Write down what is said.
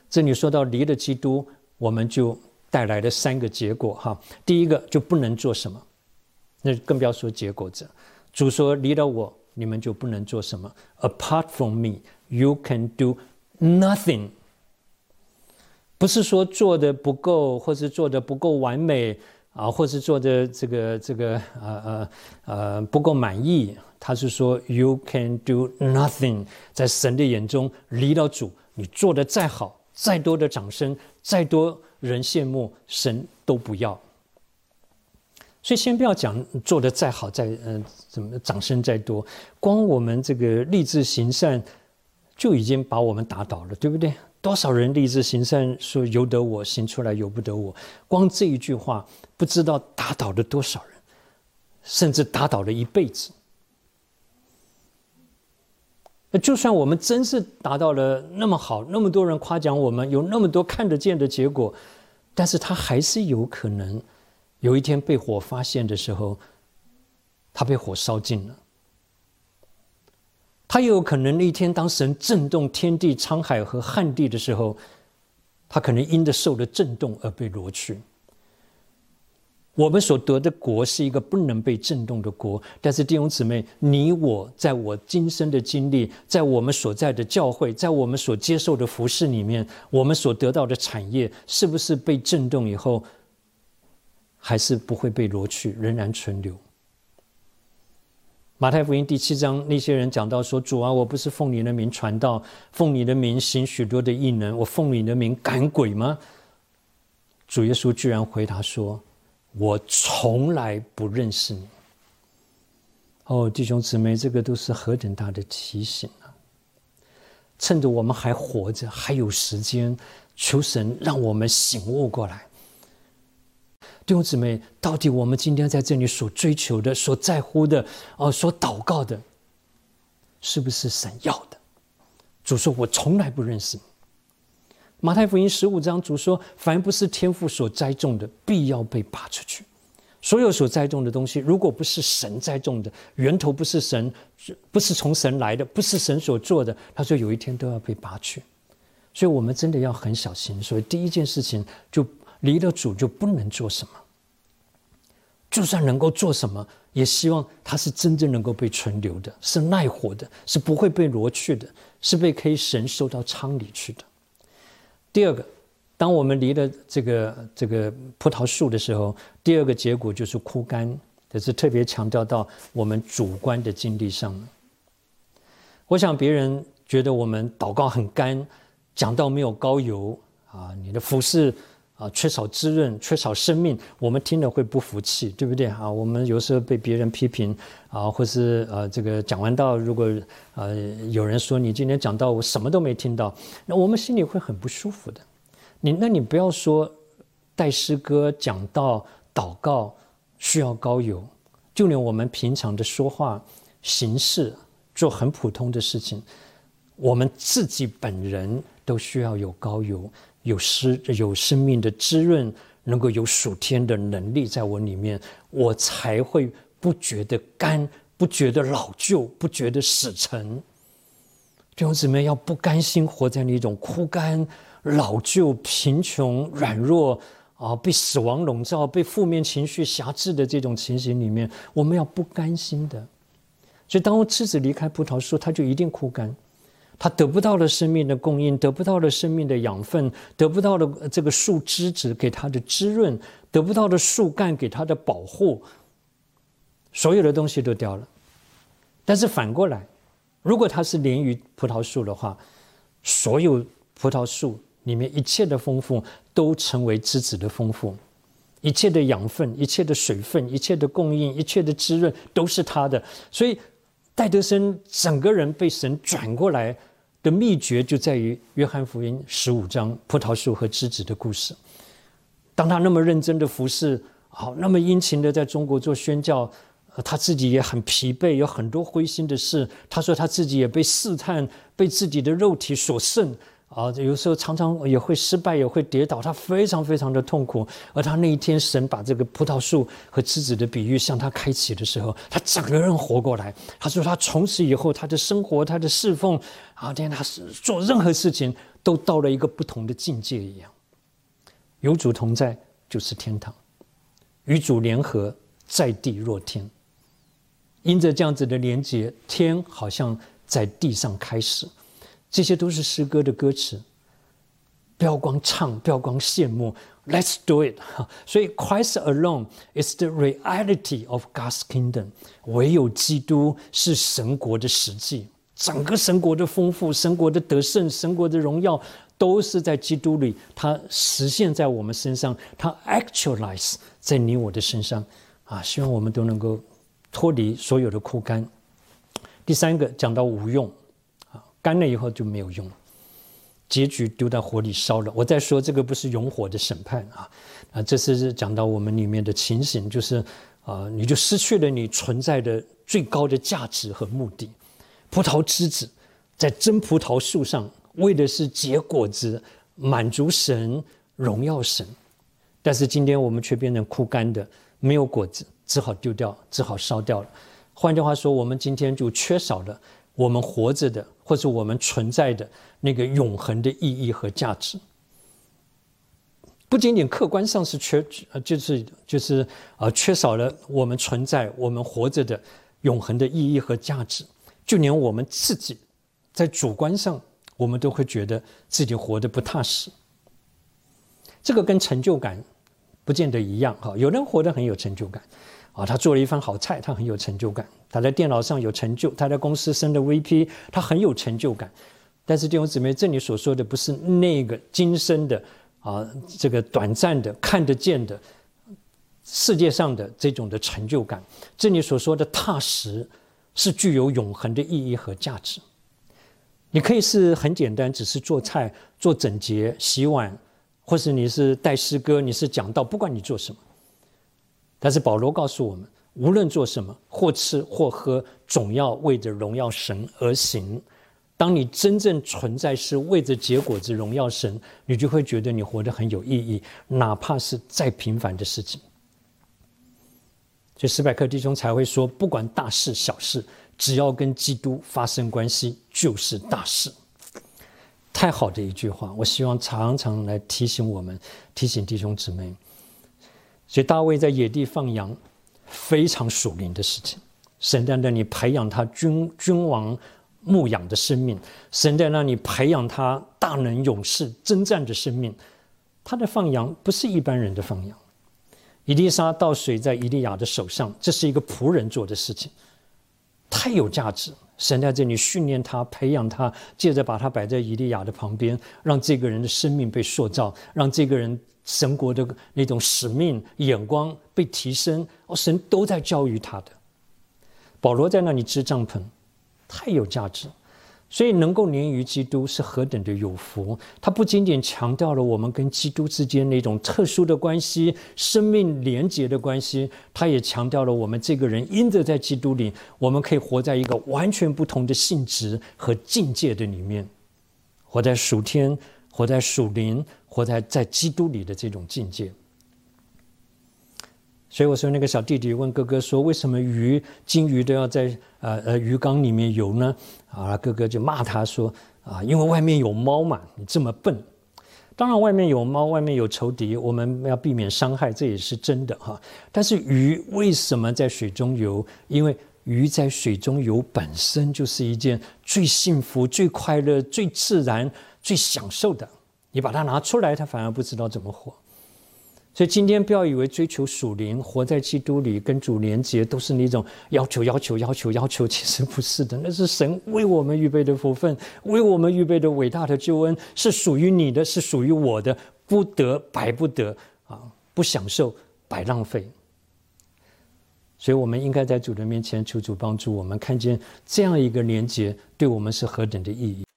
这里说到离了基督，我们就带来了3个结果哈。第一个就不能做什么，那更不要说结果子。主说离了我，你们就不能做什么。Apart from me, you can do nothing。不是说做的不够，或是做的不够完美啊，或是做的不够满意。他是说 you can do nothing。在神的眼中，离了主，你做的再好，再多的掌声，再多人羡慕，神都不要。所以先不要讲做的再好，怎么掌声再多，光我们这个立志行善，就已经把我们打倒了，对不对？多少人立志行善，说由得我行出来，由不得我。光这一句话，不知道打倒了多少人，甚至打倒了一辈子。就算我们真是达到了那么好，那么多人夸奖我们，有那么多看得见的结果，但是他还是有可能有一天被火发现的时候，他被火烧尽了。他也有可能那一天当神震动天地沧海和旱地的时候，他可能因着受了震动而被夺去。我们所得的国是一个不能被震动的国，但是弟兄姊妹，你我在我今生的经历，在我们所在的教会，在我们所接受的服事里面，我们所得到的产业，是不是被震动以后还是不会被夺去，仍然存留？马太福音第7章，那些人讲到说，主啊，我不是奉你的名传道，奉你的名行许多的异能，我奉你的名赶鬼吗？主耶稣居然回答说，我从来不认识你。哦，弟兄姊妹，这个都是何等大的提醒啊！趁着我们还活着，还有时间，求神让我们醒悟过来。弟兄姊妹，到底我们今天在这里所追求的、所在乎的、所祷告的，是不是神要的？主说，我从来不认识你。马太福音15章，主说，凡不是天父所栽种的，必要被拔出去。所有所栽种的东西，如果不是神栽种的，源头不是神，不是从神来的，不是神所做的，他说有一天都要被拔去。所以我们真的要很小心。所以第一件事情，就离了主就不能做什么，就算能够做什么，也希望它是真正能够被存留的，是耐活的，是不会被挪去的，是被可以神收到仓里去的。第二个，当我们离了这个葡萄树的时候，第二个结果就是枯干，这是特别强调到我们主观的经历上。我想别人觉得我们祷告很干，讲道没有膏油啊，你的服事缺少滋润，缺少生命，我们听了会不服气，对不对啊？我们有时候被别人批评或是这个讲完道，如果有人说你今天讲道我什么都没听到，那我们心里会很不舒服的。那你不要说带诗歌、讲道、祷告需要膏油，就连我们平常的说话、行事、做很普通的事情，我们自己本人都需要有膏油。有生命的滋润，能够有属天的能力在我里面，我才会不觉得干，不觉得老旧，不觉得死沉。弟兄姊妹，要不甘心活在那种枯干、老旧、贫穷、软弱被死亡笼罩、被负面情绪辖制的这种情形里面，我们要不甘心的。所以当枝子离开葡萄树，它就一定枯干，他得不到了生命的供应，得不到了生命的养分，得不到了这个树枝子给他的滋润，得不到了树干给他的保护，所有的东西都掉了。但是反过来，如果它是连于葡萄树的话，所有葡萄树里面一切的丰富都成为枝子的丰富，一切的养分、一切的水分、一切的供应、一切的滋润都是他的。所以戴德生整个人被神转过来的秘诀就在于约翰福音15章葡萄树和枝子的故事。当他那么认真的服侍，那么殷勤的在中国做宣教，他自己也很疲惫，有很多灰心的事。他说他自己也被试探，被自己的肉体所胜有时候常常也会失败，也会跌倒，他非常非常的痛苦。而他那一天神把这个葡萄树和枝子的比喻向他开启的时候，他整个人活过来。他说他从此以后他的生活，他的侍奉他做任何事情都到了一个不同的境界一样。有主同在就是天堂，与主联合，在地若天。因着这样子的连结，天好像在地上开始。这些都是诗歌的歌词，不要光唱，不要光羡慕， Let's do it。 所以 Christ alone is the reality of God's kingdom。 唯有基督是神国的实际，整个神国的丰富，神国的得胜，神国的荣耀，都是在基督里，它实现在我们身上，它 actualize 在你我的身上希望我们都能够脱离所有的枯干。第三个讲到无用干了以后就没有用，结局丢到火里烧了。我在说这个不是永火的审判这是讲到我们里面的情形，就是你就失去了你存在的最高的价值和目的。葡萄枝子在真葡萄树上，为的是结果子，满足神，荣耀神。但是今天我们却变成枯干的，没有果子，只好丢掉，只好烧掉了。换句话说，我们今天就缺少了我们活着的，或者我们存在的那个永恒的意义和价值。不仅仅客观上是缺少了我们存在，我们活着的永恒的意义和价值，就连我们自己在主观上，我们都会觉得自己活得不踏实。这个跟成就感不见得一样有人活得很有成就感他做了一番好菜，他很有成就感；他在电脑上有成就，他在公司升了 VP， 他很有成就感。但是弟兄姊妹，这里所说的不是那个今生的这个短暂的看得见的世界上的这种的成就感，这里所说的踏实是具有永恒的意义和价值。你可以是很简单，只是做菜、做整洁、洗碗，或是你是带诗歌，你是讲道，不管你做什么。但是保罗告诉我们，无论做什么，或吃或喝，总要为着荣耀神而行。当你真正存在是为着结果子荣耀神，你就会觉得你活得很有意义，哪怕是再平凡的事情。所以史百克弟兄才会说，不管大事小事，只要跟基督发生关系，就是大事。太好的一句话，我希望常常来提醒我们，提醒弟兄姊妹。所以大卫在野地放羊，非常属灵的事情。神在那里培养他君王牧养的生命，神在那里培养他大能勇士征战的生命。他的放羊不是一般人的放羊。以利沙倒水在以利亚的手上，这是一个仆人做的事情，太有价值。神在这里训练他，培养他，接着把他摆在以利亚的旁边，让这个人的生命被塑造，让这个人神国的那种使命眼光被提升。神都在教育他的。保罗在那里织帐篷，太有价值。所以能够连于基督是何等的有福。他不仅仅强调了我们跟基督之间那种特殊的关系，生命连结的关系，他也强调了我们这个人因着在基督里，我们可以活在一个完全不同的性质和境界的里面，活在属天，活在属灵，活在基督里的这种境界。所以我说，那个小弟弟问哥哥说，为什么金鱼都要在鱼缸里面游呢？哥哥就骂他说因为外面有猫嘛，你这么笨。当然外面有猫，外面有仇敌，我们要避免伤害，这也是真的但是鱼为什么在水中游？因为鱼在水中游本身就是一件最幸福、最快乐、最自然、最享受的。你把它拿出来，它反而不知道怎么活。所以今天不要以为追求属灵，活在基督里，跟主连结，都是那种要求，其实不是的。那是神为我们预备的福分，为我们预备的伟大的救恩，是属于你的，是属于我的，不得白不得不享受白浪费。所以我们应该在主的面前求主帮助我们看见这样一个连结对我们是何等的意义。